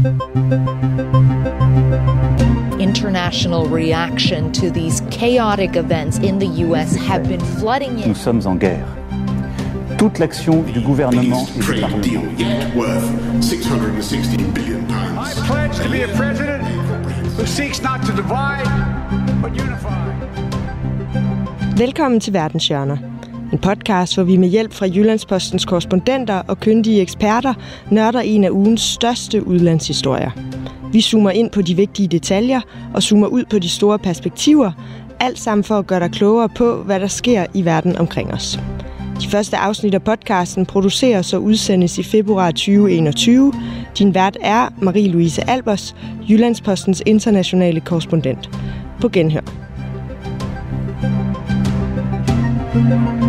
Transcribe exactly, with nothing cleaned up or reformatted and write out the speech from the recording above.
International reaction to these chaotic events in the U S have been flooding in. Nous sommes en guerre. Toute l'action du gouvernement et du Parlement. Worth six hundred sixty billion pounds. I pledge to be a president who seeks not to divide, but unify. Velkommen til Verdenshjørner. En podcast, hvor vi med hjælp fra Jyllandspostens korrespondenter og kyndige eksperter nørder en af ugens største udlandshistorier. Vi zoomer ind på de vigtige detaljer og zoomer ud på de store perspektiver, alt sammen for at gøre dig klogere på, hvad der sker i verden omkring os. De første afsnit af podcasten produceres og udsendes i februar tyve enogtyve. Din vært er Marie-Louise Albers, Jyllandspostens internationale korrespondent. På genhør.